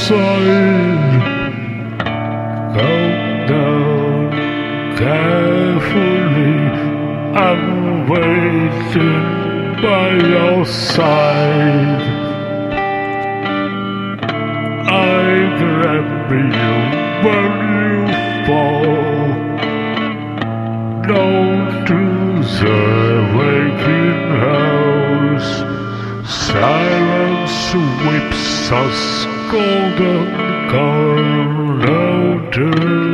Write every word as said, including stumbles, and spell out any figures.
side. Go down carefully, I'm waiting by your side. I grab you when you fall, down to the waking house. Silence whips us golden corner.